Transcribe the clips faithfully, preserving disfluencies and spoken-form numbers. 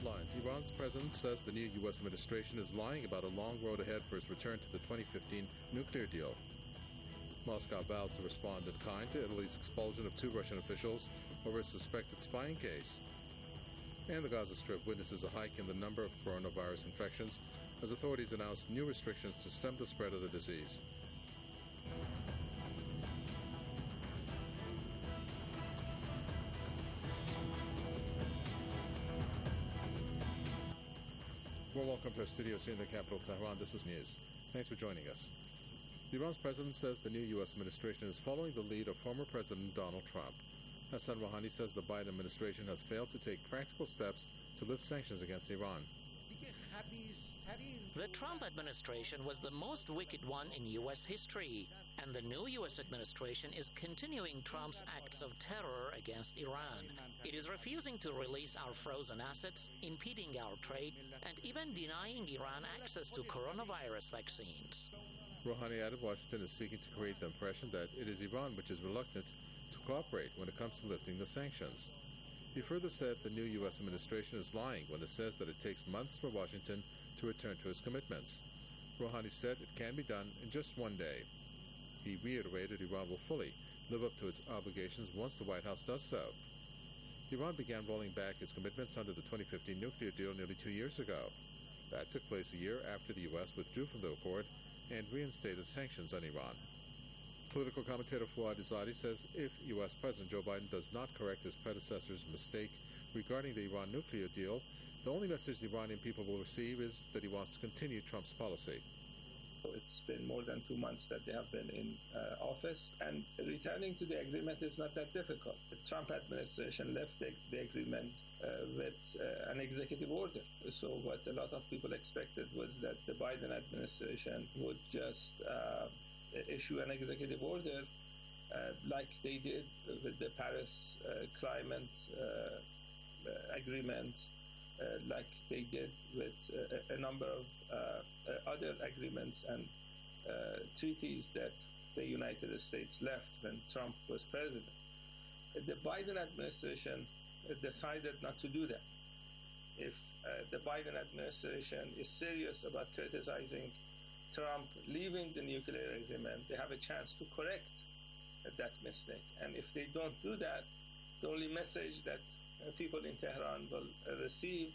headlines. Iran's president says the new U S administration is lying about a long road ahead for its return to the twenty fifteen nuclear deal. Moscow vows to respond in kind to Italy's expulsion of two Russian officials over a suspected spying case. And the Gaza Strip witnesses a hike in the number of coronavirus infections as authorities announced new restrictions to stem the spread of the disease. Well, welcome to our studios here in the capital, Tehran. This is News. Thanks for joining us. Iran's president says the new U S administration is following the lead of former President Donald Trump. Hassan Rouhani says the Biden administration has failed to take practical steps to lift sanctions against Iran. The Trump administration was the most wicked one in U S history, and the new U S administration is continuing Trump's acts of terror against Iran. It is refusing to release our frozen assets, impeding our trade, and even denying Iran access to coronavirus vaccines. Rouhani added Washington is seeking to create the impression that it is Iran which is reluctant to cooperate when it comes to lifting the sanctions. He further said the new U S administration is lying when it says that it takes months for Washington to return to its commitments. Rouhani said it can be done in just one day. He reiterated Iran will fully live up to its obligations once the White House does so. Iran began rolling back its commitments under the twenty fifteen nuclear deal nearly two years ago. That took place a year after the U S withdrew from the accord and reinstated sanctions on Iran. Political commentator Fouad Izzadi says if U S President Joe Biden does not correct his predecessor's mistake regarding the Iran nuclear deal, the only message the Iranian people will receive is that he wants to continue Trump's policy. It's been more than two months that they have been in uh, office, and returning to the agreement is not that difficult. The Trump administration left the, the agreement uh, with uh, an executive order. So what a lot of people expected was that the Biden administration would just uh, issue an executive order uh, like they did with the Paris uh, climate uh, agreement, uh, like they did with uh, a number of uh, other agreements and uh, treaties that the United States left when Trump was president. The Biden administration decided not to do that. If uh, the Biden administration is serious about criticizing Trump leaving the nuclear agreement, they have a chance to correct that mistake. And if they don't do that, the only message that uh, people in Tehran will uh, receive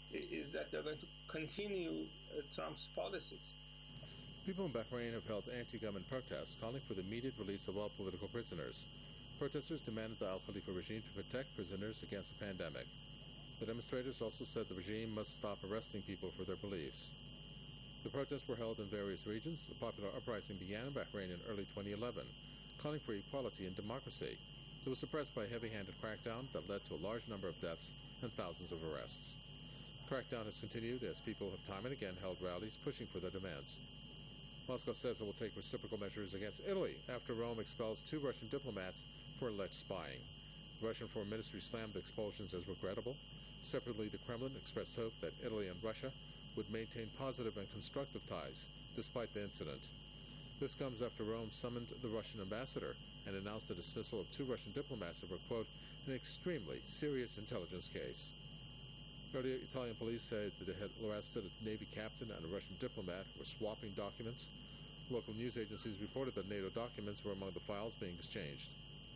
is that they're going to continue uh, Trump's policies. People in Bahrain have held anti-government protests calling for the immediate release of all political prisoners. Protesters demanded the Al Khalifa regime to protect prisoners against the pandemic. The demonstrators also said the regime must stop arresting people for their beliefs. The protests were held in various regions. A popular uprising began in Bahrain in early twenty eleven, calling for equality and democracy. It was suppressed by a heavy-handed crackdown that led to a large number of deaths and thousands of arrests. The crackdown has continued as people have time and again held rallies pushing for their demands. Moscow says it will take reciprocal measures against Italy after Rome expels two Russian diplomats for alleged spying. The Russian Foreign Ministry slammed the expulsions as regrettable. Separately, the Kremlin expressed hope that Italy and Russia would maintain positive and constructive ties despite the incident. This comes after Rome summoned the Russian ambassador and announced the dismissal of two Russian diplomats over, quote, an extremely serious intelligence case. Earlier, Italian police said that they had arrested a Navy captain and a Russian diplomat who were swapping documents. Local news agencies reported that NATO documents were among the files being exchanged.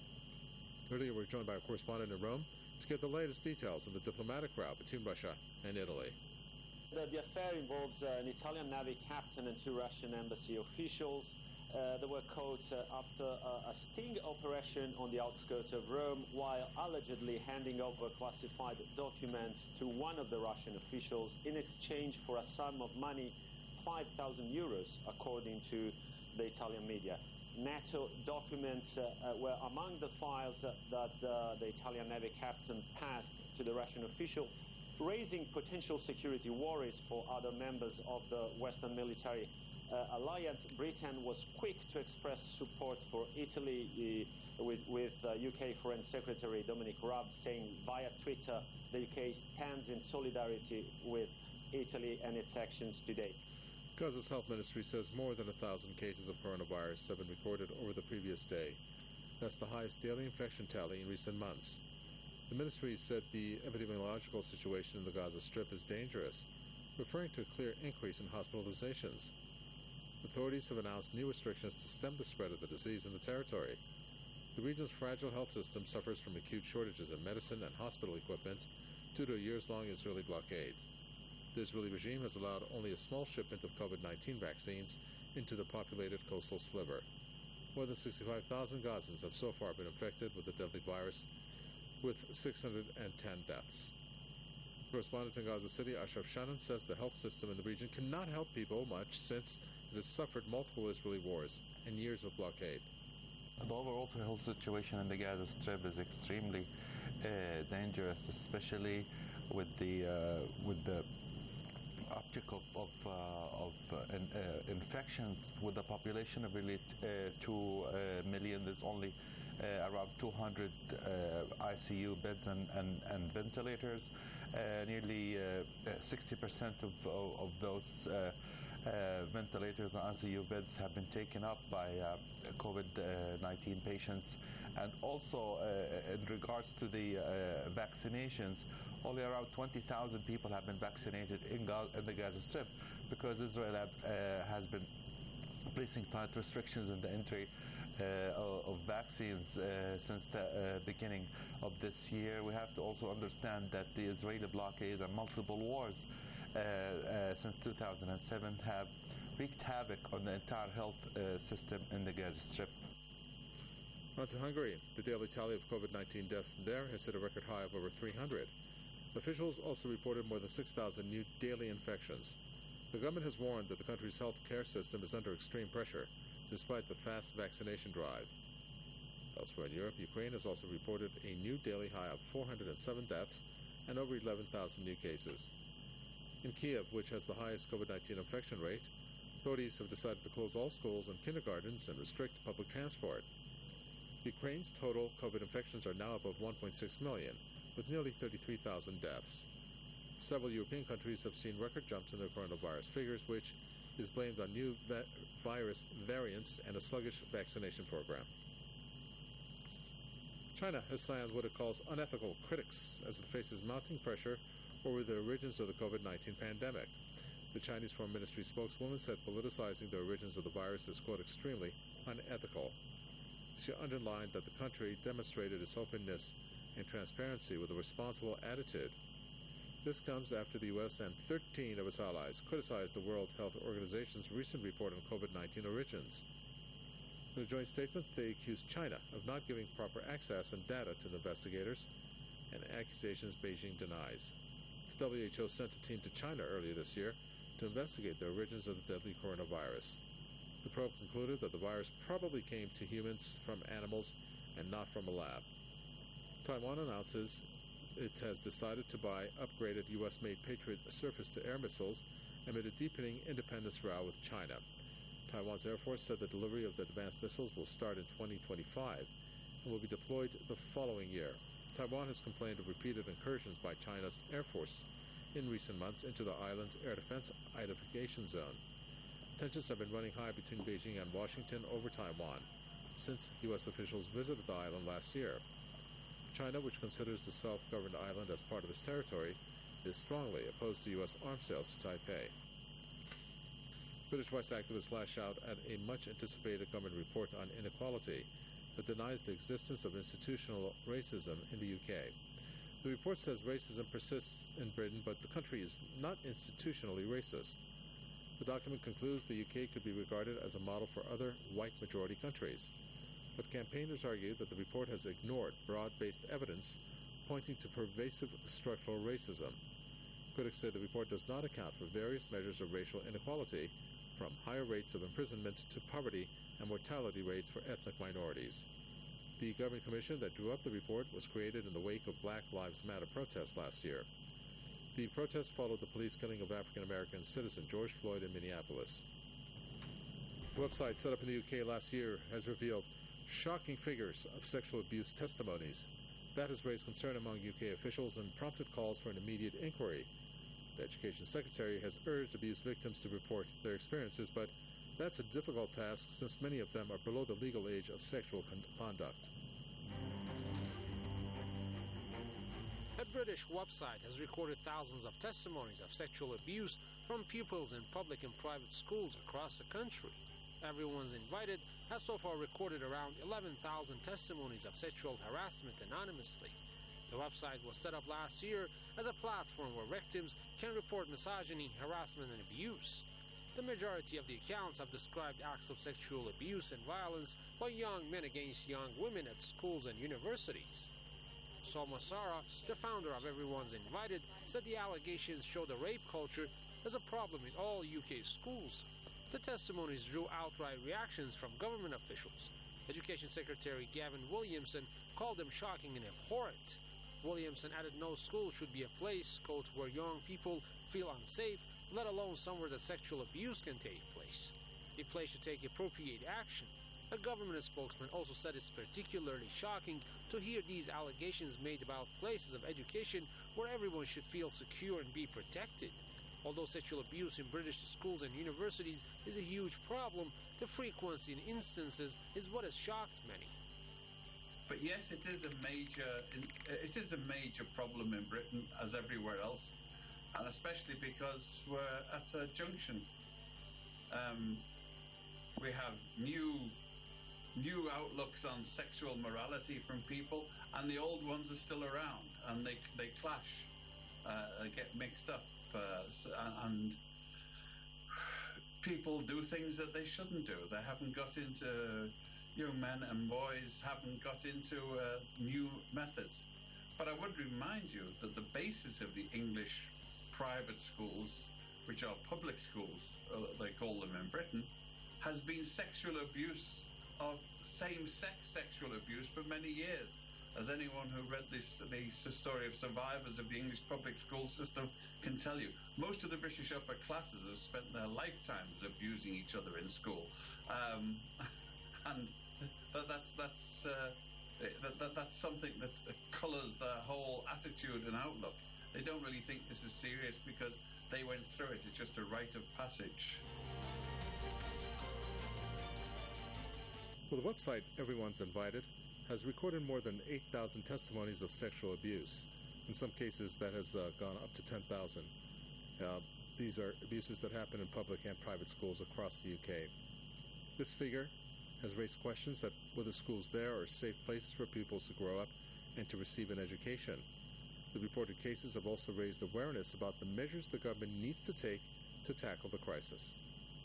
Earlier, we were joined by a correspondent in Rome to get the latest details on the diplomatic row between Russia and Italy. The, the affair involves uh, an Italian Navy captain and two Russian embassy officials. Uh, they were caught uh, after a, a sting operation on the outskirts of Rome while allegedly handing over classified documents to one of the Russian officials in exchange for a sum of money, five thousand euros, according to the Italian media. NATO documents uh, uh, were among the files that, that uh, the Italian Navy captain passed to the Russian official, raising potential security worries for other members of the Western military uh, alliance. Britain was quick to express support for Italy uh, with, with uh, U K Foreign Secretary Dominic Raab saying via Twitter the U K stands in solidarity with Italy and its actions today. Gaza's health ministry says more than a thousand cases of coronavirus have been recorded over the previous day. That's the highest daily infection tally in recent months. The ministry said the epidemiological situation in the Gaza Strip is dangerous, referring to a clear increase in hospitalizations. Authorities have announced new restrictions to stem the spread of the disease in the territory. The region's fragile health system suffers from acute shortages in medicine and hospital equipment due to a years-long Israeli blockade. The Israeli regime has allowed only a small shipment of COVID nineteen vaccines into the populated coastal sliver. More than sixty-five thousand Gazans have so far been infected with the deadly virus, with six hundred ten deaths. Correspondent in Gaza City, Ashraf Shannon, says the health system in the region cannot help people much since it has suffered multiple Israeli wars and years of blockade. The overall health situation in the Gaza Strip is extremely uh, dangerous, especially with the uh, with the uptick of of, uh, of uh, in, uh, infections. With the population of really uh, two uh, million, there's only uh, around two hundred uh, I C U beds and, and, and ventilators. Uh, nearly uh, sixty percent of, of, of those uh, uh, ventilators and I C U beds have been taken up by uh, COVID nineteen patients. And also, uh, in regards to the uh, vaccinations, only around twenty thousand people have been vaccinated in, Gaza, in the Gaza Strip, because Israel have, uh, has been placing tight restrictions in the entry Uh, of vaccines uh, since the uh, beginning of this year. We have to also understand that the Israeli blockade and multiple wars uh, uh, since two thousand seven have wreaked havoc on the entire health uh, system in the Gaza Strip. On to Hungary. The daily tally of COVID nineteen deaths there has hit a record high of over three hundred. Officials also reported more than six thousand new daily infections. The government has warned that the country's health care system is under extreme pressure, despite the fast vaccination drive. Elsewhere in Europe, Ukraine has also reported a new daily high of four hundred seven deaths and over eleven thousand new cases. In Kiev, which has the highest COVID nineteen infection rate, authorities have decided to close all schools and kindergartens and restrict public transport. Ukraine's total COVID infections are now above one point six million, with nearly thirty-three thousand deaths. Several European countries have seen record jumps in their coronavirus figures, which is blamed on new va- virus variants and a sluggish vaccination program. China has slammed what it calls unethical critics as it faces mounting pressure over the origins of the COVID nineteen pandemic. The Chinese Foreign Ministry spokeswoman said politicizing the origins of the virus is, quote, extremely unethical. She underlined that the country demonstrated its openness and transparency with a responsible attitude. This comes after the U S and thirteen of its allies criticized the World Health Organization's recent report on COVID nineteen origins. In a joint statement, they accused China of not giving proper access and data to the investigators, and accusations Beijing denies. The W H O sent a team to China earlier this year to investigate the origins of the deadly coronavirus. The probe concluded that the virus probably came to humans from animals and not from a lab. Taiwan announces it has decided to buy upgraded U S-made Patriot surface-to-air missiles amid a deepening independence row with China. Taiwan's Air Force said the delivery of the advanced missiles will start in twenty twenty-five and will be deployed the following year. Taiwan has complained of repeated incursions by China's Air Force in recent months into the island's air defense identification zone. Tensions have been running high between Beijing and Washington over Taiwan since U S officials visited the island last year. China, which considers the self-governed island as part of its territory, is strongly opposed to U S arms sales to Taipei. British rights activists lash out at a much-anticipated government report on inequality that denies the existence of institutional racism in the U K. The report says racism persists in Britain, but the country is not institutionally racist. The document concludes the U K could be regarded as a model for other white-majority countries. But campaigners argue that the report has ignored broad-based evidence pointing to pervasive structural racism. Critics say the report does not account for various measures of racial inequality, from higher rates of imprisonment to poverty and mortality rates for ethnic minorities. The government commission that drew up the report was created in the wake of Black Lives Matter protests last year. The protests followed the police killing of African-American citizen George Floyd in Minneapolis. A website set up in the U K last year has revealed shocking figures of sexual abuse testimonies. That has raised concern among U K officials and prompted calls for an immediate inquiry. The Education Secretary has urged abuse victims to report their experiences, but that's a difficult task since many of them are below the legal age of sexual con- conduct. British website has recorded thousands of testimonies of sexual abuse from pupils in public and private schools across the country. Everyone's Invited has so far recorded around eleven thousand testimonies of sexual harassment anonymously. The website was set up last year as a platform where victims can report misogyny, harassment, and abuse. The majority of the accounts have described acts of sexual abuse and violence by young men against young women at schools and universities. Soma Sara, the founder of Everyone's Invited, said the allegations show the rape culture as a problem in all U K schools. The testimonies drew outright reactions from government officials. Education Secretary Gavin Williamson called them shocking and abhorrent. Williamson added no school should be a place, quote, where young people feel unsafe, let alone somewhere that sexual abuse can take place. A place should take appropriate action. A government spokesman also said it's particularly shocking to hear these allegations made about places of education where everyone should feel secure and be protected. Although sexual abuse in British schools and universities is a huge problem, the frequency in instances is what has shocked many. But yes, it is a major, it is a major problem in Britain as everywhere else, and especially because we're at a junction. Um, we have new, new outlooks on sexual morality from people, and the old ones are still around, and they they clash, uh, they get mixed up, uh, and people do things that they shouldn't do. They haven't got into. Young men and boys haven't got into uh, new methods. But I would remind you that the basis of the English private schools, which are public schools, uh, they call them in Britain, has been sexual abuse of same-sex sexual abuse for many years. As anyone who read this, the story of survivors of the English public school system can tell you, most of the British upper classes have spent their lifetimes abusing each other in school. Um, and That, that's that's uh, that, that, that's something that colours their whole attitude and outlook. They don't really think this is serious because they went through it. It's just a rite of passage. Well, the website Everyone's Invited has recorded more than eight thousand testimonies of sexual abuse. In some cases, that has uh, gone up to ten thousand. Uh, these are abuses that happen in public and private schools across the U K. This figure has raised questions that whether schools there are safe places for pupils to grow up and to receive an education. The reported cases have also raised awareness about the measures the government needs to take to tackle the crisis.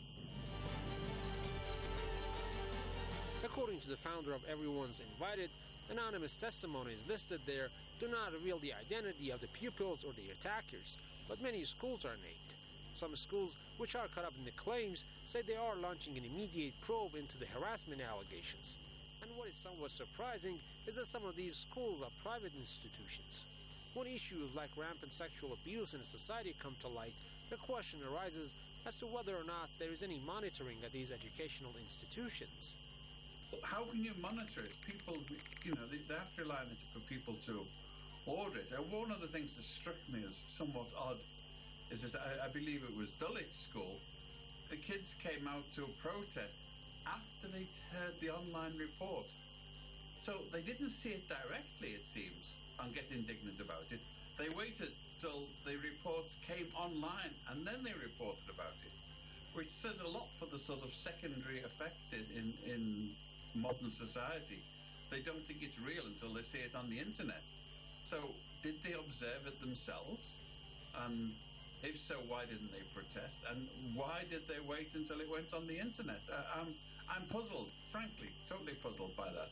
According to the founder of Everyone's Invited, anonymous testimonies listed there do not reveal the identity of the pupils or the attackers, but many schools are named. Some schools, which are caught up in the claims, say they are launching an immediate probe into the harassment allegations. And what is somewhat surprising is that some of these schools are private institutions. When issues like rampant sexual abuse in a society come to light, the question arises as to whether or not there is any monitoring at these educational institutions. How can you monitor it? People, you know, they, they have to rely on it for people to order it. And one of the things that struck me as somewhat odd is that I, I believe it was Dulwich School. The kids came out to a protest after they'd heard the online report. So they didn't see it directly, it seems, and get indignant about it. They waited till the reports came online and then they reported about it, which said a lot for the sort of secondary effect in, in, in modern society. They don't think it's real until they see it on the internet. So did they observe it themselves? And if so, why didn't they protest? And why did they wait until it went on the internet? Uh, I'm, I'm puzzled, frankly, totally puzzled by that.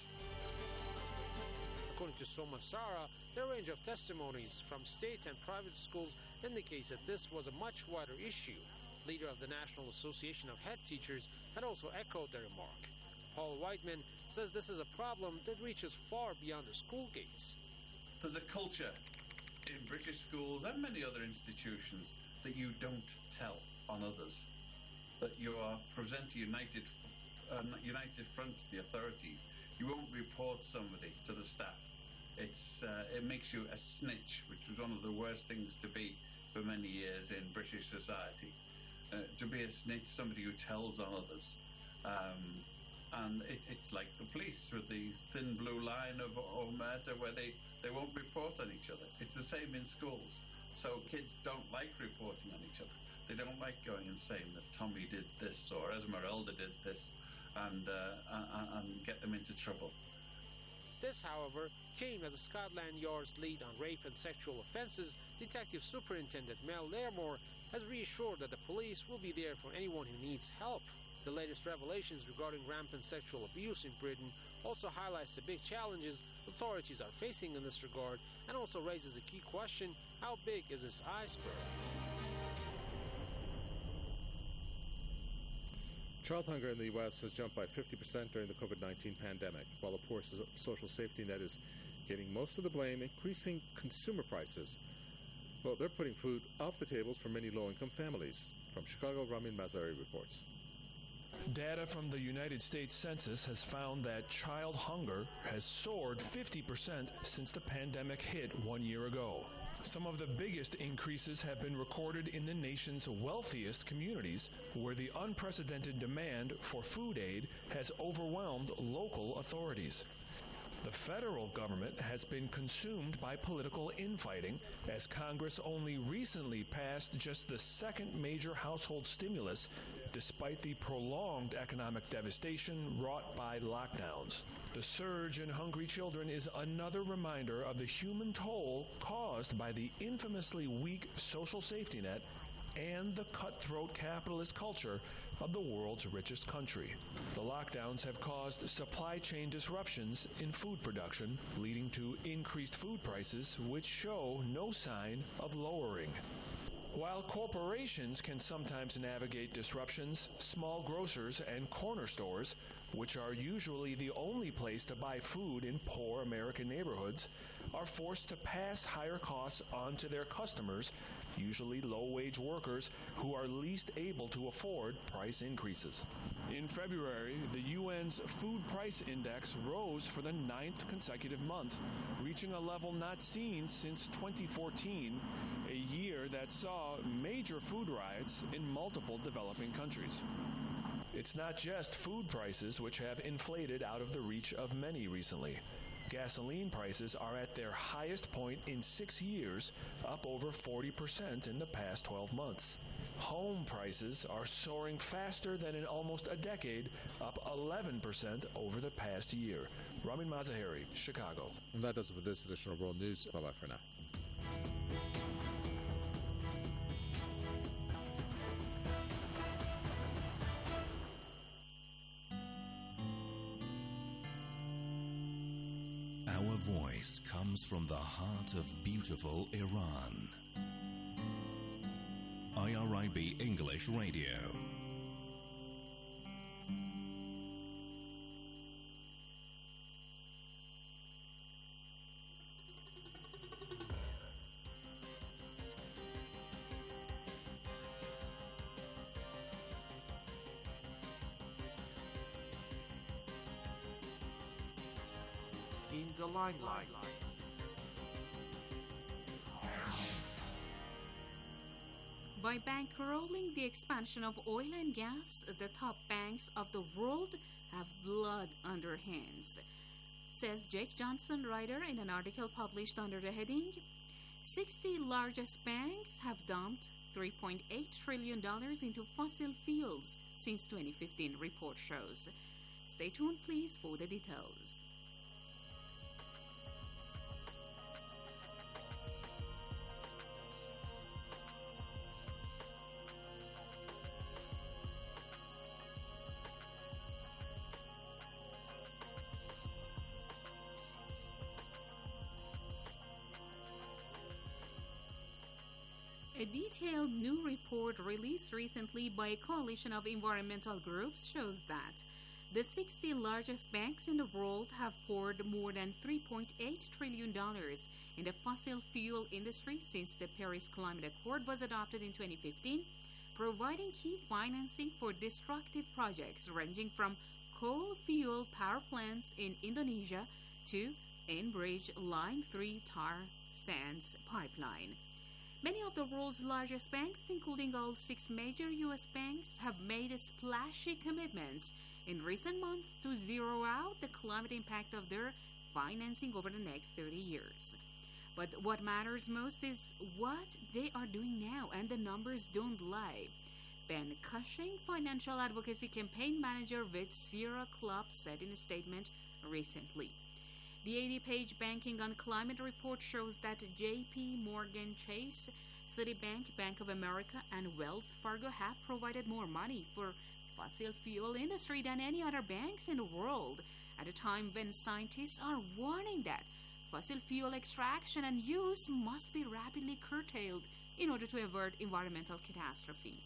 According to Soma Sara, the range of testimonies from state and private schools indicates that this was a much wider issue. Leader of the National Association of Head Teachers had also echoed the remark. Paul Whiteman says this is a problem that reaches far beyond the school gates. There's a culture in British schools and many other institutions that you don't tell on others, that you are present a united, uh, united front to the authorities. You won't report somebody to the staff. It's uh, it makes you a snitch, which was one of the worst things to be for many years in British society. Uh, to be a snitch, somebody who tells on others. Um, And it, it's like the police with the thin blue line of Omerta where they, they won't report on each other. It's the same in schools. So kids don't like reporting on each other. They don't like going and saying that Tommy did this or Esmeralda did this and, uh, and, and get them into trouble. This, however, came as a Scotland Yard's lead on rape and sexual offences, Detective Superintendent Mel Lairmore has reassured that the police will be there for anyone who needs help. The latest revelations regarding rampant sexual abuse in Britain also highlights the big challenges authorities are facing in this regard and also raises a key question: how big is this iceberg? Child hunger in the U S has jumped by fifty percent during the COVID nineteen pandemic, while the poor so- social safety net is getting most of the blame, increasing consumer prices. Well, they're putting food off the tables for many low-income families. From Chicago, Ramin Mazari reports. Data from the United States Census has found that child hunger has soared fifty percent since the pandemic hit one year ago. Some of the biggest increases have been recorded in the nation's wealthiest communities, where the unprecedented demand for food aid has overwhelmed local authorities. The federal government has been consumed by political infighting, as Congress only recently passed just the second major household stimulus, despite the prolonged economic devastation wrought by lockdowns. The surge in hungry children is another reminder of the human toll caused by the infamously weak social safety net and the cutthroat capitalist culture of the world's richest country. The lockdowns have caused supply chain disruptions in food production, leading to increased food prices, which show no sign of lowering. While corporations can sometimes navigate disruptions, small grocers and corner stores, which are usually the only place to buy food in poor American neighborhoods, are forced to pass higher costs on to their customers, usually low-wage workers who are least able to afford price increases. In February, the U N's Food Price Index rose for the ninth consecutive month, reaching a level not seen since twenty fourteen, a year that saw major food riots in multiple developing countries. It's not just food prices which have inflated out of the reach of many recently. Gasoline prices are at their highest point in six years, up over forty percent in the past twelve months. Home prices are soaring faster than in almost a decade, up eleven percent over the past year. Ramin Mazaheri, Chicago. And that does it for this edition of World News. Bye-bye for now. Our voice comes from the heart of beautiful Iran. I R I B English Radio. In the limelight. By bankrolling the expansion of oil and gas, the top banks of the world have blood on their hands, says Jake Johnson, writer, in an article published under the heading, sixty largest banks have dumped three point eight trillion dollars into fossil fuels since twenty fifteen, report shows. Stay tuned, please, for the details. A detailed new report released recently by a coalition of environmental groups shows that the sixty largest banks in the world have poured more than three point eight trillion dollars in the fossil fuel industry since the Paris Climate Accord was adopted in twenty fifteen, providing key financing for destructive projects ranging from coal-fueled power plants in Indonesia to Enbridge Line three tar sands pipeline. Many of the world's largest banks, including all six major U S banks, have made splashy commitments in recent months to zero out the climate impact of their financing over the next thirty years. But what matters most is what they are doing now, and the numbers don't lie. Ben Cushing, financial advocacy campaign manager with Sierra Club, said in a statement recently. The eighty-page Banking on Climate report shows that J P Morgan Chase, Citibank, Bank of America, and Wells Fargo have provided more money for fossil fuel industry than any other banks in the world, at a time when scientists are warning that fossil fuel extraction and use must be rapidly curtailed in order to avert environmental catastrophe.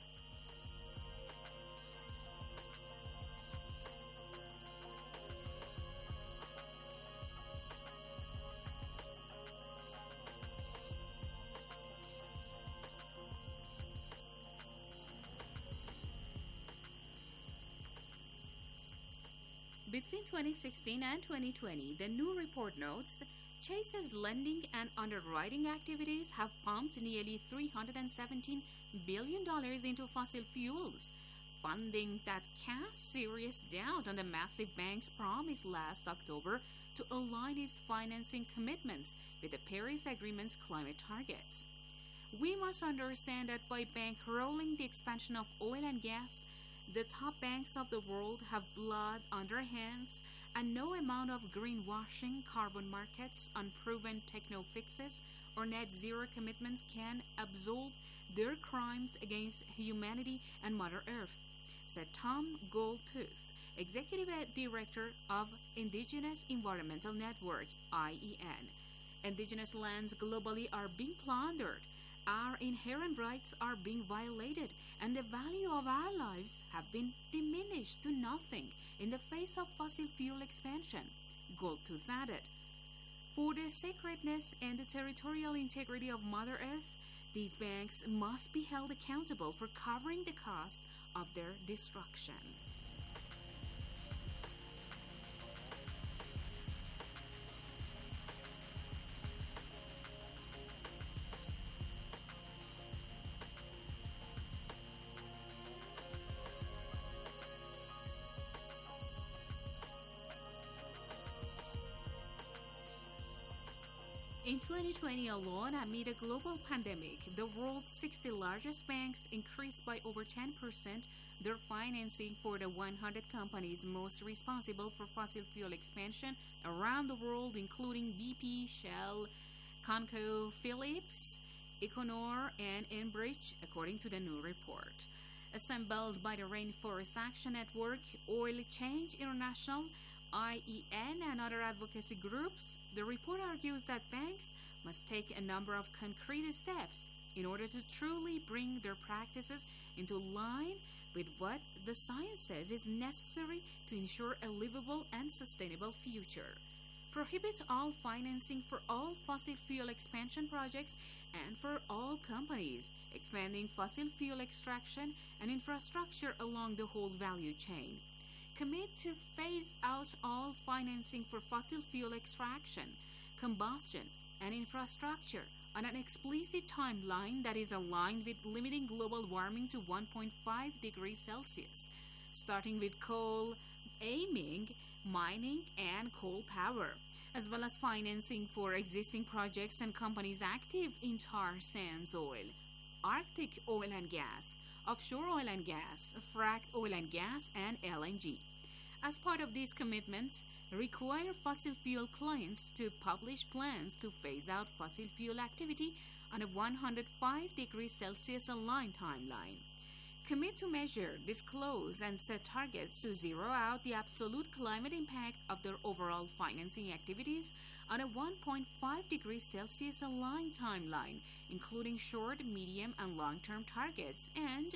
Between twenty sixteen and twenty twenty, the new report notes Chase's lending and underwriting activities have pumped nearly three hundred seventeen billion dollars into fossil fuels, funding that casts serious doubt on the massive bank's promise last October to align its financing commitments with the Paris Agreement's climate targets. We must understand that by bankrolling the expansion of oil and gas, the top banks of the world have blood on their hands, and no amount of greenwashing, carbon markets, unproven techno fixes, or net zero commitments can absolve their crimes against humanity and Mother Earth, said Tom Goldtooth, Executive Director of Indigenous Environmental Network, I E N. Indigenous lands globally are being plundered. Our inherent rights are being violated, and the value of our lives have been diminished to nothing in the face of fossil fuel expansion, Goldtooth added. For the sacredness and the territorial integrity of Mother Earth, these banks must be held accountable for covering the cost of their destruction. In twenty twenty alone, amid a global pandemic, the world's sixty largest banks increased by over ten percent their financing for the one hundred companies most responsible for fossil fuel expansion around the world, including B P, Shell, ConocoPhillips, Equinor, and Enbridge, according to the new report. Assembled by the Rainforest Action Network, Oil Change International, I E N, and other advocacy groups, the report argues that banks must take a number of concrete steps in order to truly bring their practices into line with what the science says is necessary to ensure a livable and sustainable future. Prohibit all financing for all fossil fuel expansion projects and for all companies expanding fossil fuel extraction and infrastructure along the whole value chain. Commit to phase out all financing for fossil fuel extraction, combustion, and infrastructure on an explicit timeline that is aligned with limiting global warming to one point five degrees Celsius, starting with coal, aiming, mining, and coal power, as well as financing for existing projects and companies active in tar sands oil, Arctic oil and gas, offshore oil and gas, fracked oil and gas, and L N G. As part of this commitment, require fossil fuel clients to publish plans to phase out fossil fuel activity on a one hundred five degrees Celsius aligned timeline. Commit to measure, disclose, and set targets to zero out the absolute climate impact of their overall financing activities on a one point five degrees Celsius aligned timeline, including short, medium, and long-term targets, and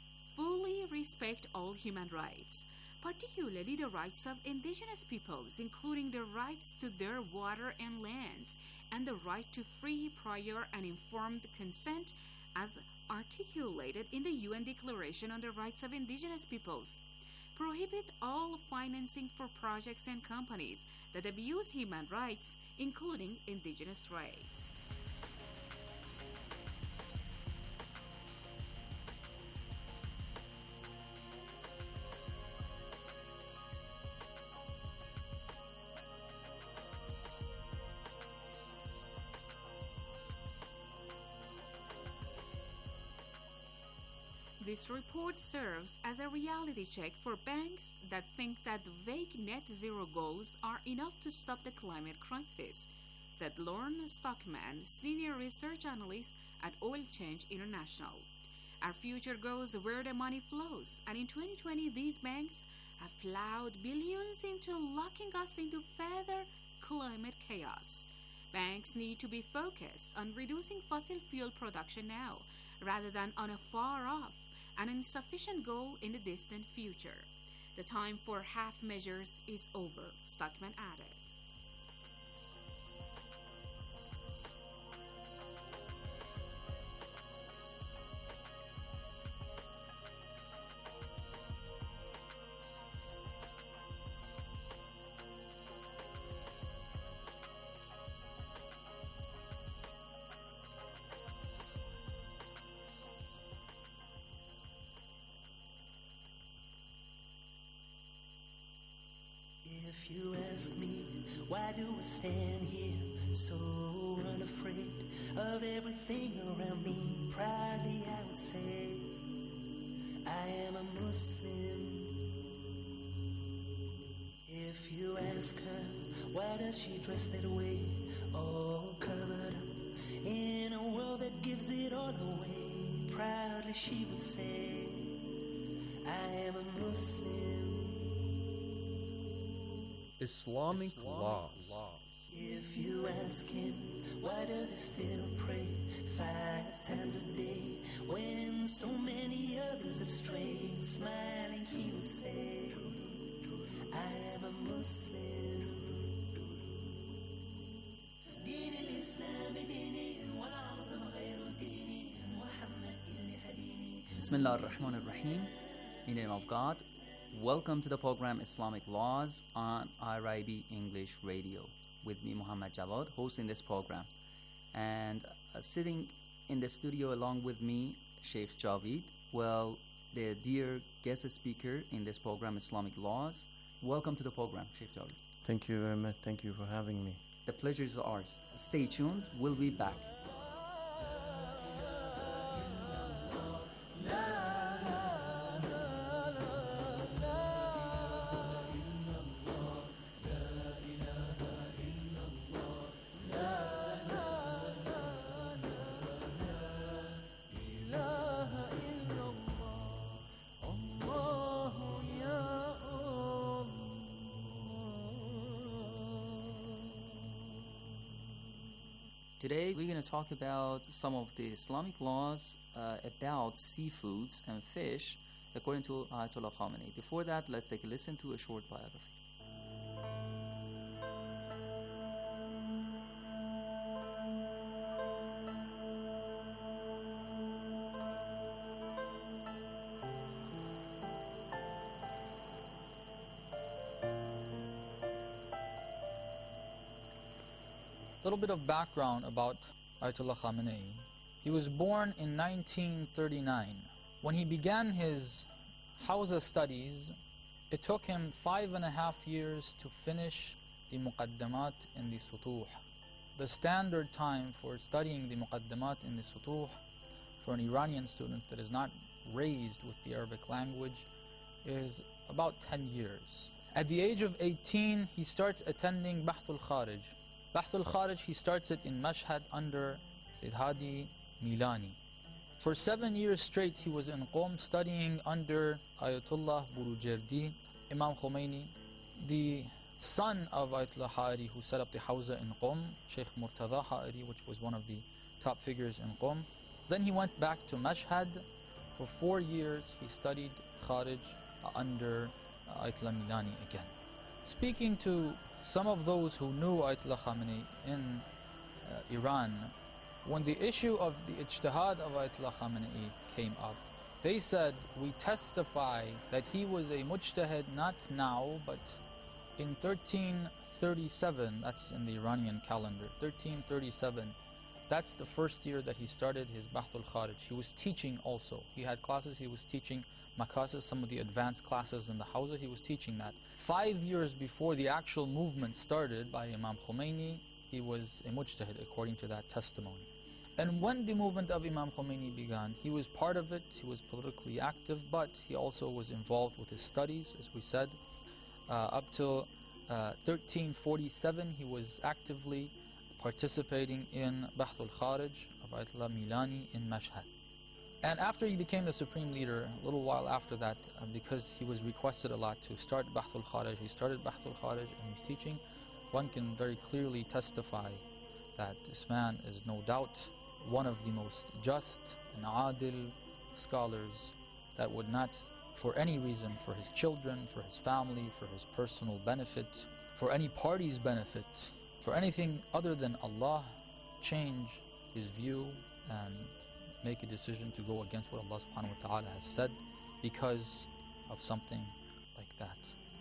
fully respect all human rights, particularly the rights of indigenous peoples, including the rights to their water and lands, and the right to free, prior, and informed consent as articulated in the U N Declaration on the Rights of Indigenous Peoples. Prohibit all financing for projects and companies that abuse human rights, including indigenous rights. This report serves as a reality check for banks that think that vague net zero goals are enough to stop the climate crisis, said Lorne Stockman, senior research analyst at Oil Change International. Our future goes where the money flows, and in twenty twenty these banks have plowed billions into locking us into further climate chaos. Banks need to be focused on reducing fossil fuel production now, rather than on a far-off and insufficient goal in the distant future. The time for half measures is over, Stockman added. If you ask me, why do I stand here so unafraid of everything around me? Proudly I would say, I am a Muslim. If you ask her, why does she dress that way, all covered up in a world that gives it all away? Proudly she would say, I am a Muslim. Islamic, Islamic laws. laws. If you ask him, why does he still pray five times a day when so many others have strayed? Smiling, he would say, I am a Muslim. دين الإسلام ديني والعظم غير ديني محمد اللي هديني. Bismillah ar-Rahman ar-Rahim. In the name of God. Welcome to the program Islamic Laws on I R I B English Radio with me, Muhammad Jawad, hosting this program. And uh, sitting in the studio along with me, Sheikh Javid, well, the dear guest speaker in this program, Islamic Laws. Welcome to the program, Sheikh Javid. Thank you very much. Thank you for having me. The pleasure is ours. Stay tuned. We'll be back. Today we're going to talk about some of the Islamic laws uh, about seafoods and fish according to Ayatollah Khamenei. Before that, let's take a listen to a short biography. A little bit of background about Ayatollah Khamenei. He was born in nineteen thirty-nine. When he began his Hawza studies, it took him five and a half years to finish the Muqaddamat in the Sutuh. The standard time for studying the Muqaddamat in the Sutuh for an Iranian student that is not raised with the Arabic language is about ten years. At the age of eighteen, he starts attending Bahth al-Kharij. Bahth al-Kharij, he starts it in Mashhad under Sayyid Hadi Milani. For seven years straight, he was in Qom studying under Ayatollah Burujerdi, Imam Khomeini, the son of Ayatollah Ha'ari, who set up the Hawza in Qom, Sheikh Murtaza Ha'ari, which was one of the top figures in Qom. Then he went back to Mashhad. For four years, he studied Kharij uh, under uh, Ayatollah Milani again. Speaking to some of those who knew Ayatollah Khamenei in uh, Iran, when the issue of the ijtihad of Ayatollah Khamenei came up, they said, we testify that he was a mujtahid not now, but in thirteen thirty-seven, that's in the Iranian calendar, thirteen thirty-seven, that's the first year that he started his Bahth al-Kharij. He was teaching also. He had classes, he was teaching Makasis, some of the advanced classes in the Hawza, he was teaching that. Five years before the actual movement started by Imam Khomeini, he was a mujtahid according to that testimony. And when the movement of Imam Khomeini began, he was part of it, he was politically active, but he also was involved with his studies, as we said. Uh, up till uh, thirteen forty-seven, he was actively participating in Bahth al-Kharij of Ayatollah Milani in Mashhad. And after he became the supreme leader, a little while after that, uh, because he was requested a lot to start Bahth al-Kharij, he started Bahth al-Kharij and his teaching. One can very clearly testify that this man is no doubt one of the most just and adil scholars that would not, for any reason, for his children, for his family, for his personal benefit, for any party's benefit, for anything other than Allah, change his view and make a decision to go against what Allah subhanahu wa ta'ala has said because of something like that.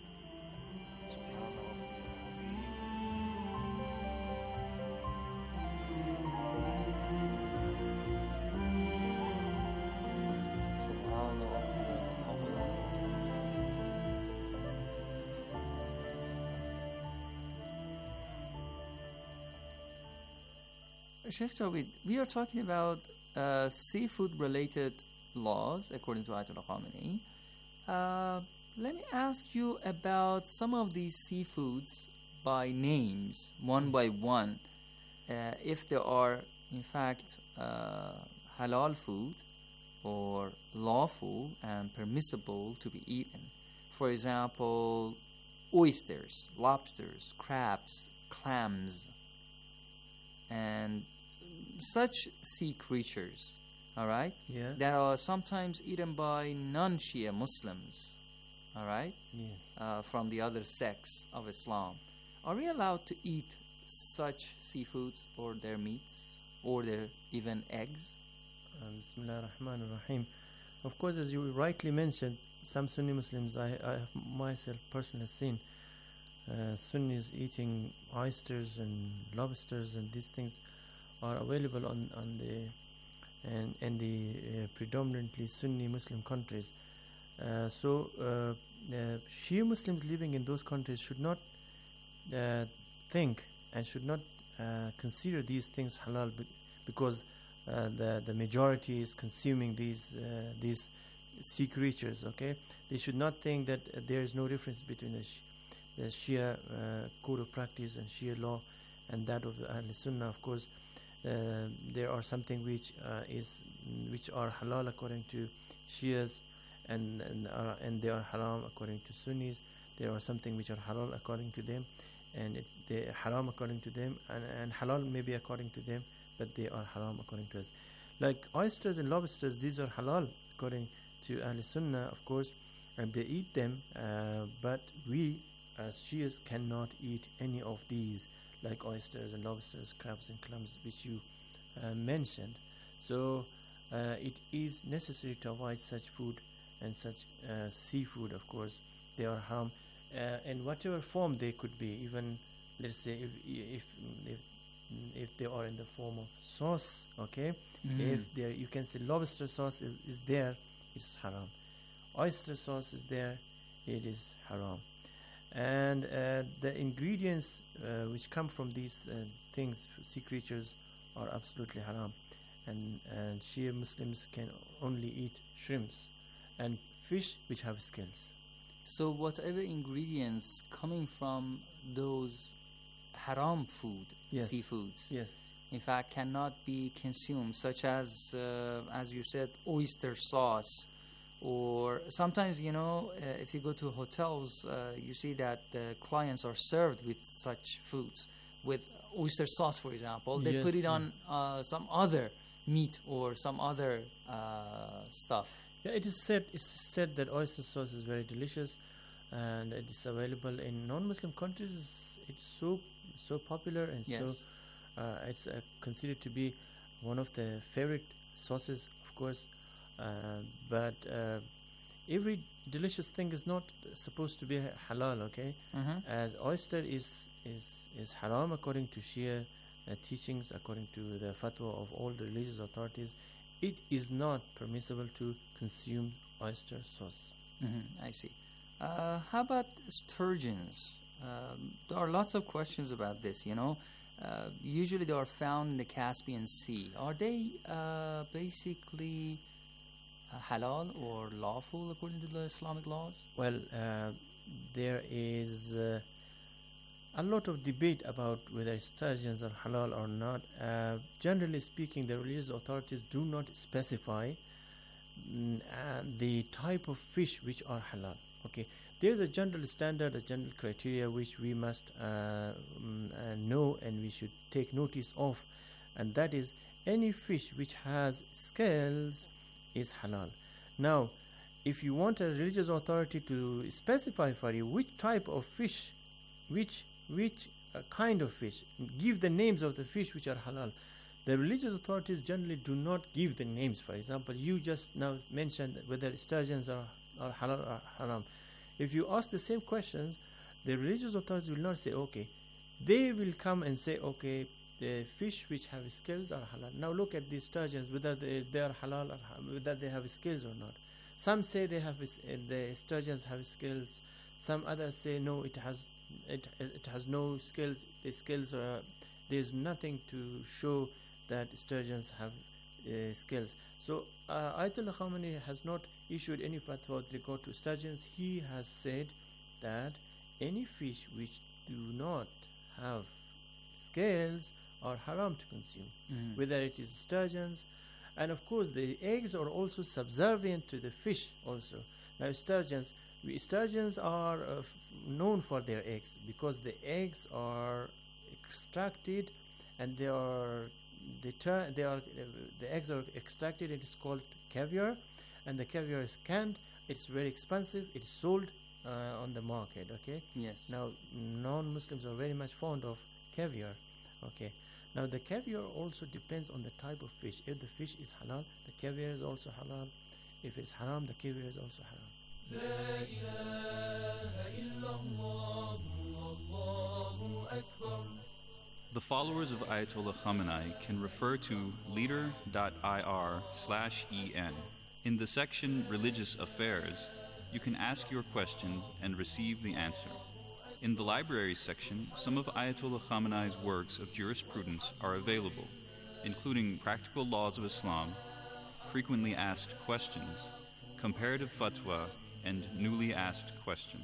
Sheikh Jawid, we are talking about uh, seafood-related laws according to Ayatollah Khamenei. Uh, let me ask you about some of these seafoods by names, one by one, uh, if they are in fact uh, halal food or lawful and permissible to be eaten. For example, oysters, lobsters, crabs, clams, and such sea creatures, all right, yeah, that are sometimes eaten by non-Shia Muslims, all right, yes, uh, from the other sects of Islam. Are we allowed to eat such seafoods or their meats or their even eggs? Um, Bismillah ar-Rahman ar-Rahim. Of course, as you rightly mentioned, some Sunni Muslims, I, I have myself personally seen uh, Sunnis eating oysters and lobsters, and these things are available on, on the and in the uh, predominantly Sunni Muslim countries. Uh, so uh, uh, Shia Muslims living in those countries should not uh, think and should not uh, consider these things halal be- because uh, the the majority is consuming these uh, these sea creatures. Okay, they should not think that uh, there is no difference between the, Sh- the Shia uh, code of practice and Shia law and that of the Ahl Sunnah. Of course, uh, there are something which uh, is which are halal according to Shias, and and, are, and they are haram according to Sunnis. There are something which are halal according to them, and it, they are haram according to them, and, and halal maybe according to them, but they are haram according to us. Like oysters and lobsters, these are halal according to Ahl Sunnah, of course, and they eat them, uh, but we as Shias cannot eat any of these, like oysters and lobsters, crabs and clams, which you uh, mentioned. So uh, it is necessary to avoid such food and such uh, seafood. Of course, they are haram, uh, in whatever form they could be. Even let's say if if if, if they are in the form of sauce, okay. Mm. If there, you can say lobster sauce is, is there, it's haram. Oyster sauce is there, it is haram. And uh, the ingredients uh, which come from these uh, things, sea creatures, are absolutely haram. And, and Shia Muslims can only eat shrimps and fish which have scales. So whatever ingredients coming from those haram food, yes. seafoods, yes, in fact cannot be consumed, such as, uh, as you said, oyster sauce. Or sometimes, you know, uh, if you go to hotels, uh, you see that the clients are served with such foods, with oyster sauce, for example. They yes, put it yeah. on uh, some other meat or some other uh, stuff. Yeah, it is said. It's said that oyster sauce is very delicious, and it is available in non-Muslim countries. It's so so popular, and Yes. so uh, it's uh, considered to be one of the favorite sauces, of course. Uh, but uh, every delicious thing is not supposed to be halal, okay? Mhm. As oyster is is is haram according to Shia uh, teachings, according to the fatwa of all the religious authorities. It is not permissible to consume oyster sauce. Mm-hmm, I see. Uh, how about sturgeons? Um, there are lots of questions about this, you know. uh, usually they are found in the Caspian Sea. Are they uh, basically uh, halal or lawful according to the Islamic laws? Well, uh, there is uh, a lot of debate about whether sturgeons are halal or not. Uh, generally speaking, the religious authorities do not specify mm, uh, the type of fish which are halal. Okay, there is a general standard, a general criteria which we must uh, mm, uh, know and we should take notice of, and that is any fish which has scales is halal. Now, if you want a religious authority to specify for you which type of fish, which which uh, kind of fish, give the names of the fish which are halal, the religious authorities generally do not give the names. For example, you just now mentioned whether sturgeons are, are halal or haram. If you ask the same questions, the religious authorities will not say, okay. They will come and say, okay, the fish which have scales are halal. Now look at these sturgeons, whether they, they are halal or ha- whether they have scales or not. Some say they have s- uh, the sturgeons have scales. Some others say no, it has it it has no scales. The scales are there is nothing to show that sturgeons have uh, scales. So uh, Ayatollah Khamenei has not issued any fatwa with regard to sturgeons. He has said that any fish which do not have scales are haram to consume, Mm. whether it is sturgeons, and of course the eggs are also subservient to the fish also. Now sturgeons, we, sturgeons are uh, f- known for their eggs because the eggs are extracted and they are they, turn, they are uh, the eggs are extracted. It is called caviar, and the caviar is canned. It's very expensive. It's sold uh, on the market. Okay. Yes. Now non-Muslims are very much fond of caviar. Okay. Now the caviar also depends on the type of fish. If the fish is halal, the caviar is also halal. If it's haram, the caviar is also haram. The followers of Ayatollah Khamenei can refer to leader.ir slash en. In the section Religious Affairs, you can ask your question and receive the answer. In the library section, some of Ayatollah Khamenei's works of jurisprudence are available, including Practical Laws of Islam, Frequently Asked Questions, Comparative Fatwa, and Newly Asked Questions.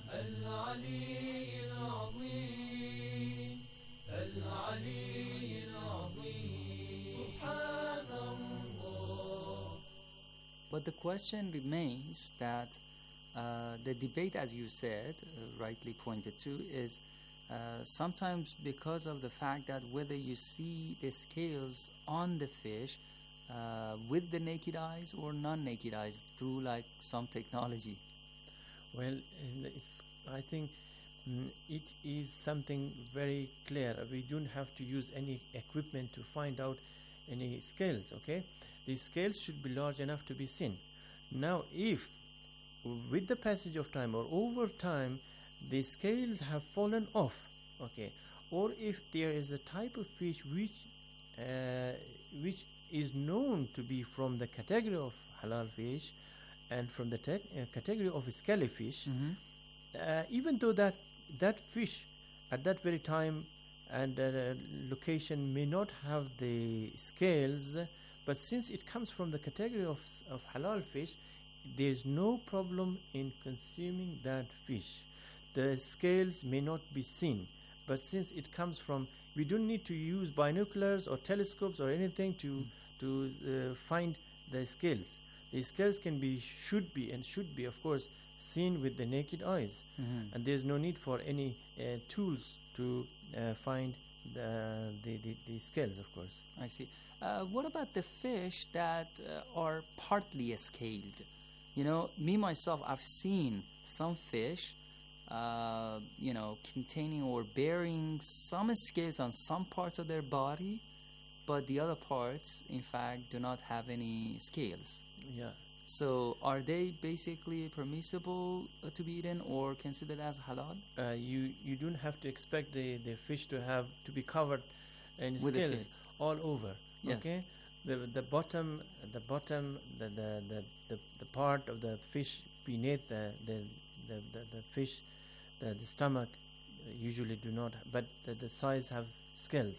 But the question remains that uh, the debate, as you said, uh, rightly pointed to, is uh, sometimes because of the fact that whether you see the scales on the fish uh, with the naked eyes or non-naked eyes through like some technology. Well, uh, it's, I think mm, it is something very clear. We don't have to use any equipment to find out any scales, okay? These scales should be large enough to be seen. Now, if with the passage of time or over time the scales have fallen off, okay, or if there is a type of fish which uh, which is known to be from the category of halal fish and from the te- uh, category of scaly fish, Mm-hmm. uh, even though that that fish at that very time and uh, location may not have the scales, but since it comes from the category of, of halal fish, there is no problem in consuming that fish. The scales may not be seen, but since it comes from, we don't need to use binoculars or telescopes or anything to mm. to uh, find the scales. The scales can be, should be, and should be, of course, seen with the naked eyes, Mhm. and there's no need for any uh, tools to uh, find the, the, the, the scales, of course. I see. Uh, what about the fish that uh, are partly scaled? You know, me myself, I've seen some fish, uh, you know, containing or bearing some scales on some parts of their body, but the other parts, in fact, do not have any scales. Yeah. So, are they basically permissible uh, to be eaten or considered as halal? Uh, you you don't have to expect the, the fish to have to be covered in With the scales scales. all over. Yes. Okay, the the bottom the bottom the the, the, the, the part of the fish beneath the the the, the, the fish the, the stomach usually do not, but the, the sides have scales.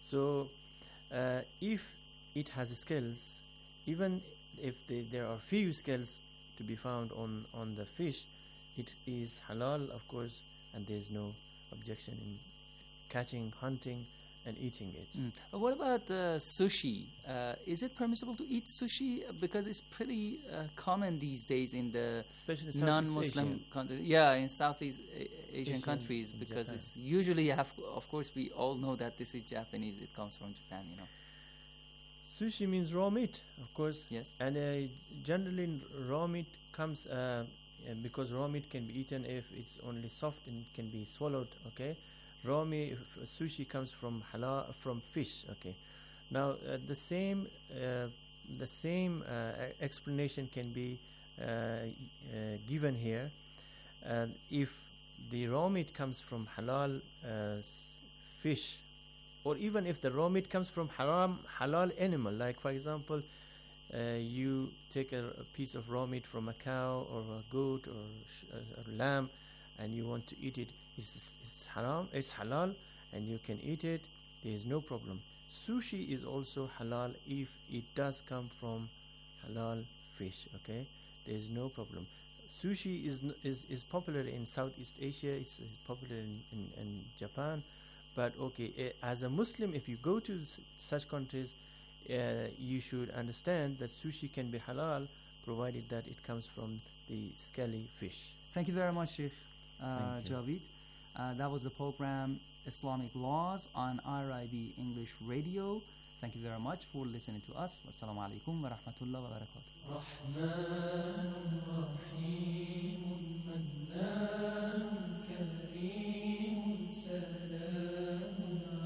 So uh, if it has scales, even if the, there are few scales to be found on, on the fish, it is halal, of course, and there is no objection in catching, hunting, and eating it. Mm. Uh, What about uh, sushi? Uh, is it permissible to eat sushi? Because it's pretty uh, common these days in the Especially Southeast non-Muslim Asian. countries. Yeah, in Southeast A- Asian, Asian countries, and because Japan. it's usually, have, of course, we all know that this is Japanese. It comes from Japan, you know. Sushi means raw meat, of course. Yes. And uh, generally, raw meat comes uh, uh, because raw meat can be eaten if it's only soft and can be swallowed. Okay, raw meat f- sushi comes from halal from fish. Okay, now uh, the same uh, the same uh, e- explanation can be uh, uh, given here. Uh, if the raw meat comes from halal uh, s- fish, or even if the raw meat comes from haram halal animal, like for example, uh, you take a, a piece of raw meat from a cow or a goat or sh- a, a lamb, and you want to eat it, it's, it's haram, it's halal, and you can eat it. There is no problem. Sushi is also halal if it does come from halal fish. Okay, there is no problem. Sushi is n- is is popular in Southeast Asia. It's, it's popular in, in, in Japan. But okay, uh, as a Muslim, if you go to s- such countries, uh, you should understand that sushi can be halal, provided that it comes from the scaly fish. Thank you very much, Sheikh uh, Thank you. Javid. Uh, that was the program Islamic Laws on R I B English Radio. Thank you very much for listening to us. Wassalamu alaikum wa rahmatullahi wa barakatuh. رحمن رحيم منان كريم سلام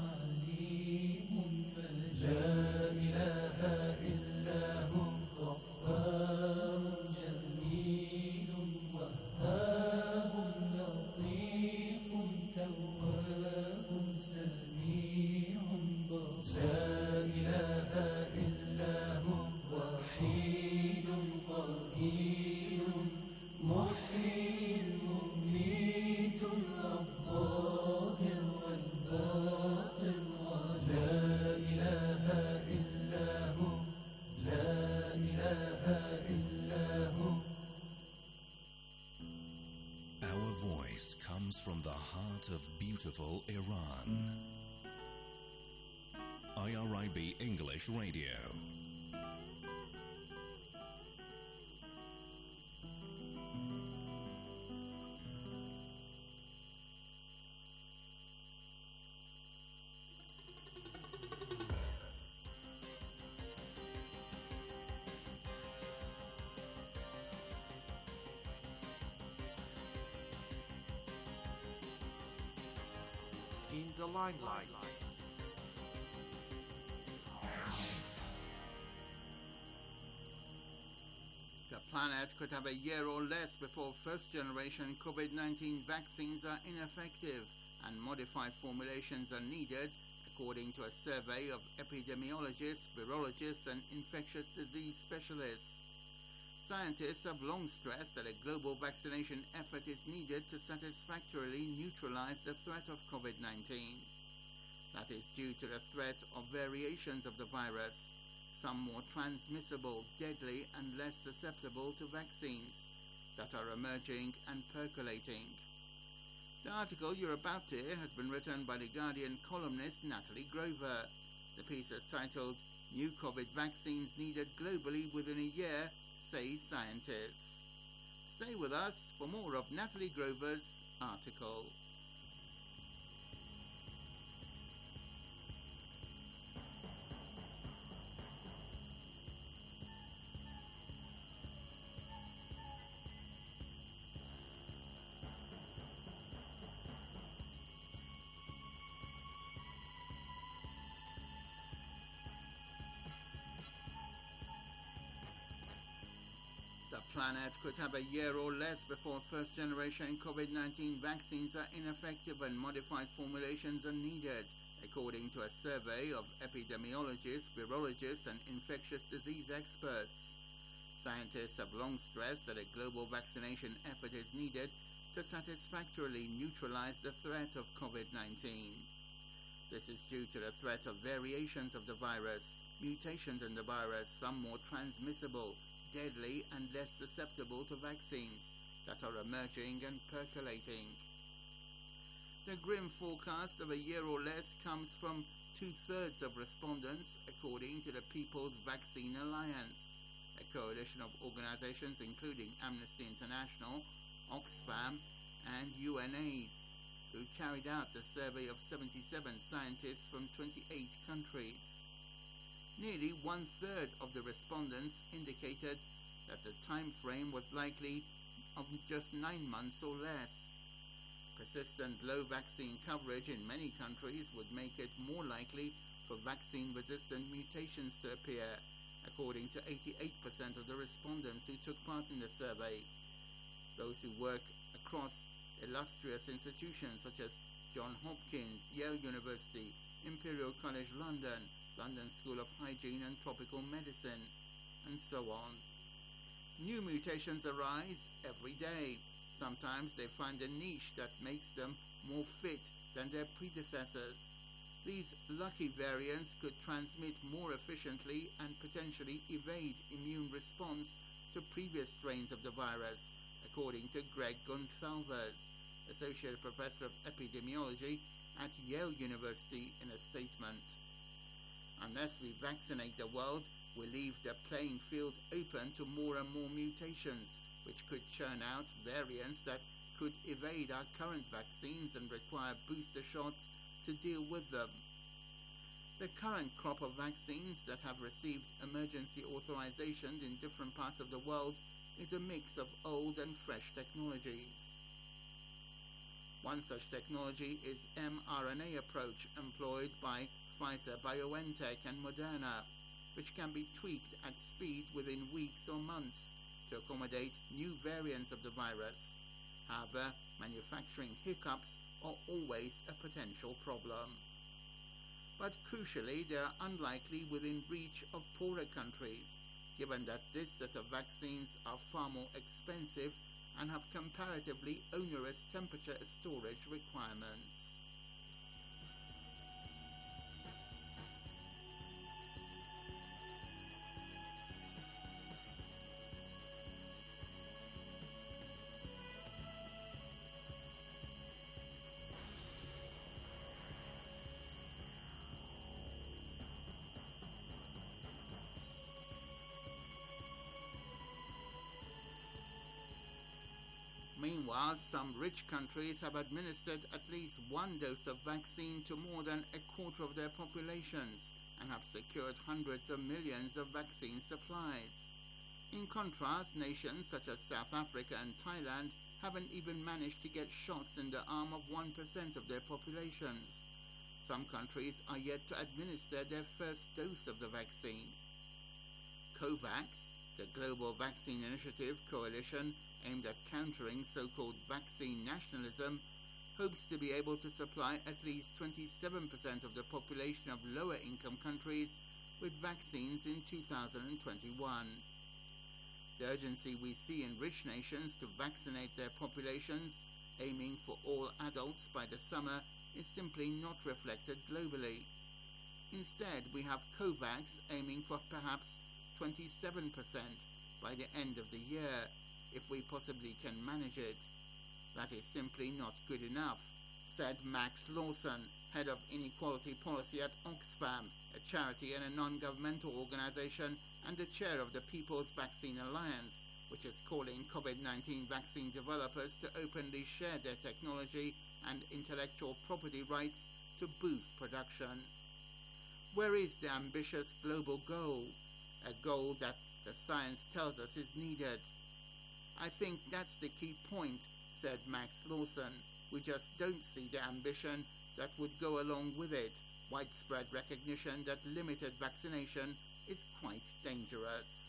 عليم لا إله إلا هو غفار جميل وهاب لطيف تواب سميع بصير لا إله إلا هو وحيد قدير محيي مميت الظاهر والباطن ولا إله إلا هو لا إله إلا هو. Our voice comes from the heart of beautiful Iran. I R I B English Radio. In the limelight. The planet could have a year or less before first-generation COVID nineteen vaccines are ineffective and modified formulations are needed, according to a survey of epidemiologists, virologists, and infectious disease specialists. Scientists have long stressed that a global vaccination effort is needed to satisfactorily neutralize the threat of COVID nineteen. That is due to the threat of variations of the virus, some more transmissible, deadly, and less susceptible to vaccines, that are emerging and percolating. The article you're about to hear has been written by The Guardian columnist Natalie Grover. The piece is titled, New COVID Vaccines Needed Globally Within a Year, Say Scientists. Stay with us for more of Natalie Grover's article. The planet could have a year or less before first-generation COVID nineteen vaccines are ineffective and modified formulations are needed, according to a survey of epidemiologists, virologists, and infectious disease experts. Scientists have long stressed that a global vaccination effort is needed to satisfactorily neutralize the threat of COVID nineteen. This is due to the threat of variations of the virus, mutations in the virus, some more transmissible, deadly and less susceptible to vaccines, that are emerging and percolating. The grim forecast of a year or less comes from two-thirds of respondents, according to the People's Vaccine Alliance, a coalition of organizations including Amnesty International, Oxfam, and UNAIDS, who carried out the survey of seventy-seven scientists from twenty-eight countries. Nearly one-third of the respondents indicated that the time frame was likely of just nine months or less. Persistent low vaccine coverage in many countries would make it more likely for vaccine-resistant mutations to appear, according to eighty-eight percent of the respondents who took part in the survey. Those who work across illustrious institutions such as Johns Hopkins, Yale University, Imperial College London, London School of Hygiene and Tropical Medicine, and so on. New mutations arise every day. Sometimes they find a niche that makes them more fit than their predecessors. These lucky variants could transmit more efficiently and potentially evade immune response to previous strains of the virus, according to Greg Gonsalves, Associate Professor of Epidemiology at Yale University, in a statement. Unless we vaccinate the world, we leave the playing field open to more and more mutations, which could churn out variants that could evade our current vaccines and require booster shots to deal with them. The current crop of vaccines that have received emergency authorizations in different parts of the world is a mix of old and fresh technologies. One such technology is mRNA approach employed by Pfizer-BioNTech and Moderna, which can be tweaked at speed within weeks or months to accommodate new variants of the virus. However, manufacturing hiccups are always a potential problem. But crucially, they are unlikely within reach of poorer countries, given that this set of vaccines are far more expensive and have comparatively onerous temperature storage requirements. Meanwhile, some rich countries have administered at least one dose of vaccine to more than a quarter of their populations and have secured hundreds of millions of vaccine supplies. In contrast, nations such as South Africa and Thailand haven't even managed to get shots in the arm of one percent of their populations. Some countries are yet to administer their first dose of the vaccine. COVAX, the Global Vaccine Initiative coalition aimed at countering so-called vaccine nationalism, hopes to be able to supply at least twenty-seven percent of the population of lower-income countries with vaccines in two thousand twenty-one. The urgency we see in rich nations to vaccinate their populations, aiming for all adults by the summer, is simply not reflected globally. Instead, we have COVAX aiming for perhaps twenty-seven percent by the end of the year, if we possibly can manage it. That is simply not good enough, said Max Lawson, head of inequality policy at Oxfam, a charity and a non-governmental organization, and the chair of the People's Vaccine Alliance, which is calling COVID nineteen vaccine developers to openly share their technology and intellectual property rights to boost production. Where is the ambitious global goal? A goal that the science tells us is needed. I think that's the key point, said Max Lawson. We just don't see the ambition that would go along with it. Widespread recognition that limited vaccination is quite dangerous.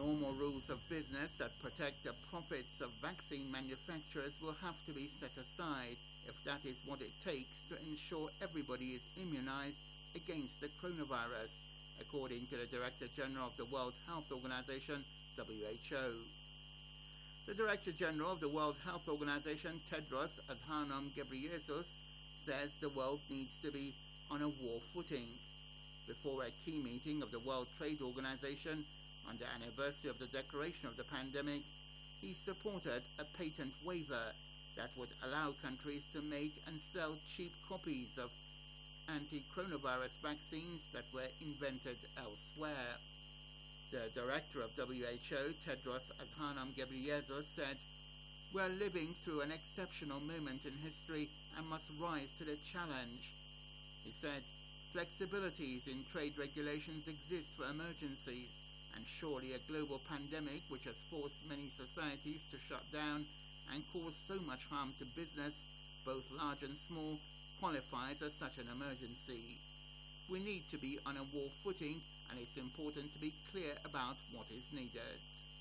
normal rules of business that protect the profits of vaccine manufacturers will have to be set aside if that is what it takes to ensure everybody is immunized against the coronavirus, according to the Director General of the World Health Organization, W H O. The Director General of the World Health Organization, Tedros Adhanom Ghebreyesus, says the world needs to be on a war footing. Before a key meeting of the World Trade Organization on the anniversary of the declaration of the pandemic, he supported a patent waiver that would allow countries to make and sell cheap copies of anti-coronavirus vaccines that were invented elsewhere. The director of W H O, Tedros Adhanom Ghebreyesus, said, "We're living through an exceptional moment in history and must rise to the challenge." He said, "Flexibilities in trade regulations exist for emergencies, and surely a global pandemic which has forced many societies to shut down and caused so much harm to business, both large and small, qualifies as such an emergency. We need to be on a war footing, and it's important to be clear about what is needed."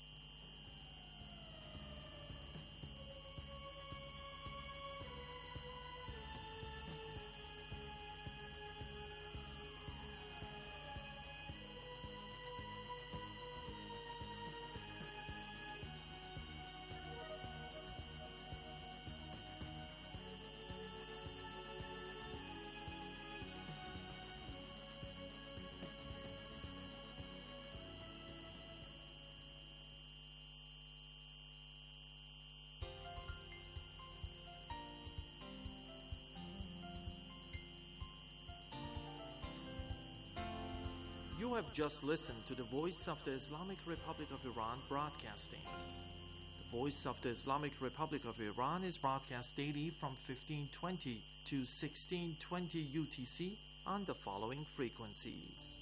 You have just listened to the Voice of the Islamic Republic of Iran broadcasting. The Voice of the Islamic Republic of Iran is broadcast daily from fifteen twenty to sixteen twenty U T C on the following frequencies.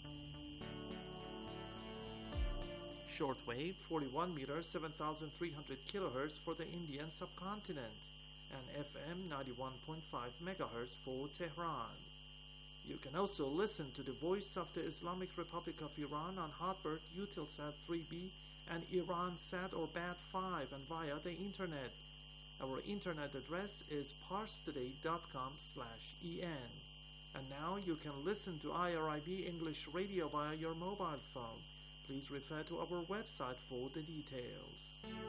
Shortwave forty-one meters, seven thousand three hundred kilohertz for the Indian subcontinent, and F M ninety-one point five megahertz for Tehran. You can also listen to the Voice of the Islamic Republic of Iran on Hotbird, Eutelsat three B, and IranSat or B A T five, and via the Internet. Our Internet address is parstoday dot com slash en. And now you can listen to I R I B English Radio via your mobile phone. Please refer to our website for the details.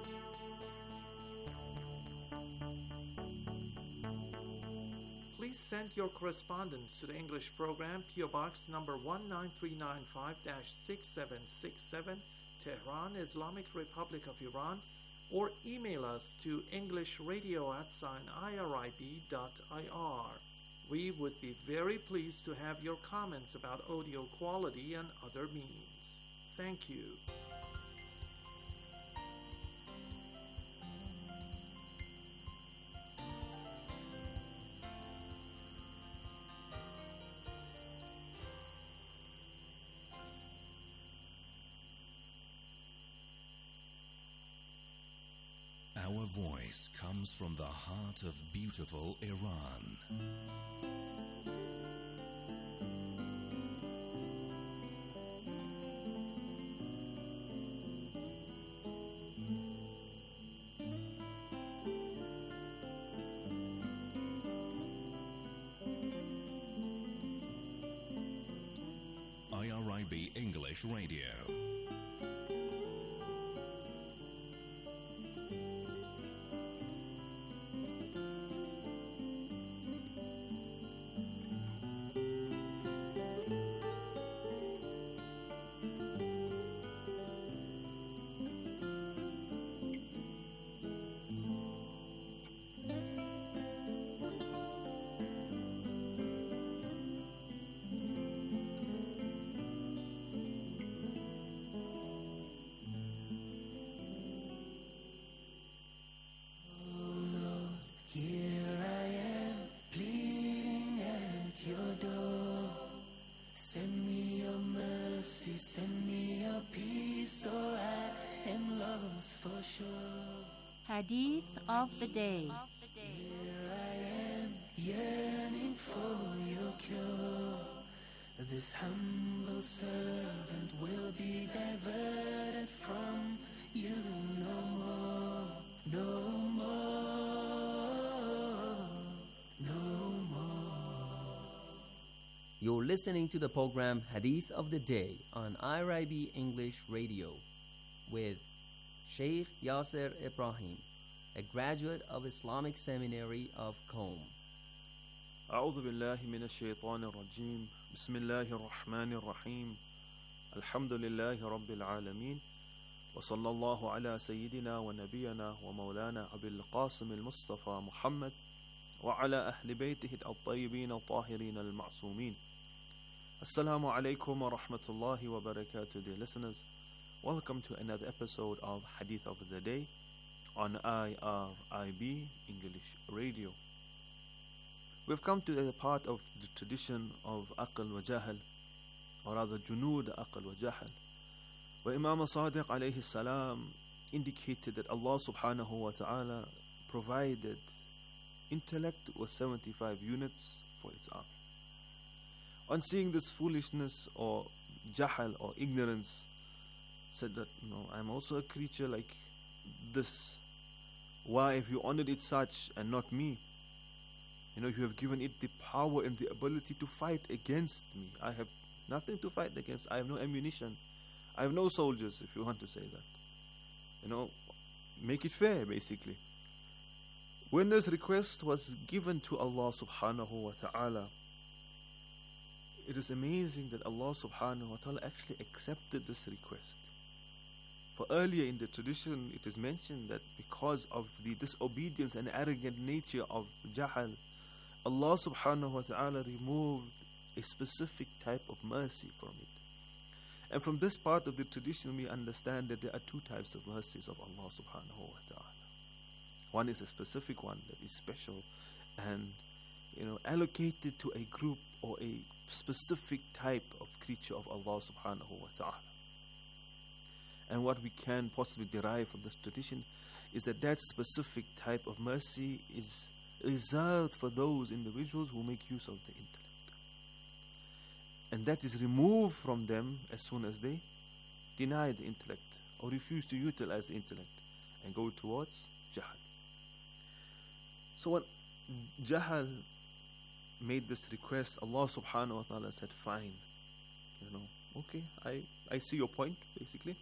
Please send your correspondence to the English program, P O Box number one nine three nine five dash six seven six seven, Tehran, Islamic Republic of Iran, or email us to englishradio at sign irib dot ir. We would be very pleased to have your comments about audio quality and other means. Thank you. Our voice comes from the heart of beautiful Iran. I R I B English Radio. Send me your mercy, send me your peace, or I am lost for sure. Hadith of the day. Here I am, yearning for your cure. The This humble servant will be diverted from you no more, no more, no more. You're listening to the program Hadith of the Day on I R I B English Radio with Sheikh Yasser Ibrahim, a graduate of Islamic Seminary of Qom. أعوذ بالله من الشيطان الرجيم بسم الله الرحمن الرحيم الحمد لله رب العالمين وصلى الله على سيدنا ونبينا ومولانا أبي القاسم المصطفى محمد وعلى أهل بيته الطيبين الطاهرين المعصومين. Assalamu alaikum wa rahmatullahi wa barakatuh, dear listeners. Welcome to another episode of Hadith of the Day on I R I B English Radio. We've come to the part of the tradition of Aql wa Jahl, or rather Junud Aql wa Jahl, where Imam Sadiq alayhi salam indicated that Allah subhanahu wa ta'ala provided intellect with seventy-five units for its army. On seeing this foolishness or Jahl or ignorance, said that, no, I'm also a creature like this. Why have you honored it such and not me? You know, you have given it the power and the ability to fight against me. I have nothing to fight against. I have no ammunition. I have no soldiers, if you want to say that. You know, make it fair, basically. When this request was given to Allah subhanahu wa ta'ala, it is amazing that Allah subhanahu wa ta'ala actually accepted this request. For earlier in the tradition, it is mentioned that because of the disobedience and arrogant nature of Jahl, Allah subhanahu wa ta'ala removed a specific type of mercy from it. And from this part of the tradition, we understand that there are two types of mercies of Allah subhanahu wa ta'ala. One is a specific one that is special and, you know, allocated to a group or a specific type of creature of Allah subhanahu wa ta'ala. And what we can possibly derive from this tradition is that that specific type of mercy is reserved for those individuals who make use of the intellect. And that is removed from them as soon as they deny the intellect or refuse to utilize the intellect and go towards Jahl. So when Jahl made this request, Allah subhanahu wa ta'ala said, fine, you know, okay, I, I see your point, basically.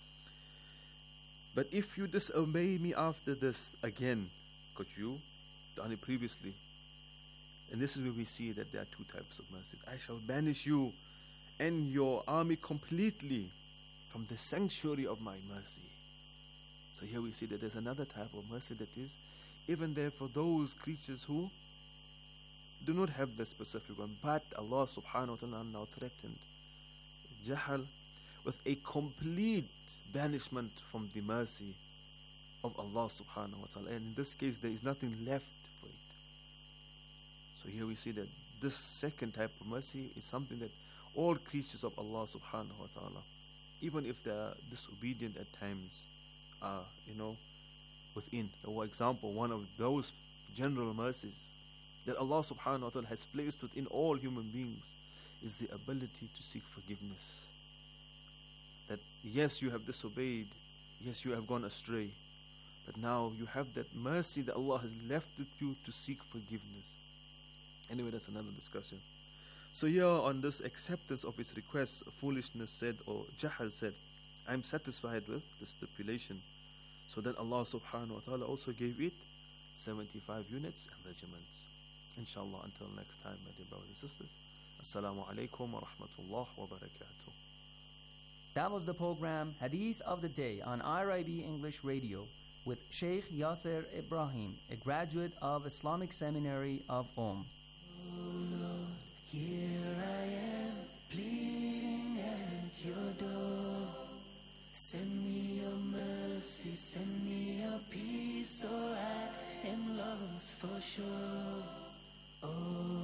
But if you disobey me after this again, because you done it previously, and this is where we see that there are two types of mercy. I shall banish you and your army completely from the sanctuary of my mercy. So here we see that there's another type of mercy that is even there for those creatures who do not have the specific one. But Allah subhanahu wa ta'ala now threatened Jahl with a complete banishment from the mercy of Allah subhanahu wa ta'ala. And in this case, there is nothing left for it. So here we see that this second type of mercy is something that all creatures of Allah subhanahu wa ta'ala, even if they are disobedient at times, are, you know, within. For example, one of those general mercies that Allah subhanahu wa ta'ala has placed within all human beings is the ability to seek forgiveness. That yes, you have disobeyed, yes, you have gone astray, but now you have that mercy that Allah has left with you to seek forgiveness. Anyway, that's another discussion. So here on this acceptance of his request, foolishness said, or Jahl said, I'm satisfied with the stipulation. So that Allah subhanahu wa ta'ala also gave it seventy-five units and regiments. Inshallah, until next time, my dear brothers and sisters. Assalamu alaikum wa rahmatullah wa barakatuh. That was the program Hadith of the Day on I R I B English Radio with Sheikh Yasser Ibrahim, a graduate of Islamic Seminary of Qom. Oh Lord, here I am, pleading at your door. Send me your mercy, send me your peace, or I am lost for sure. Oh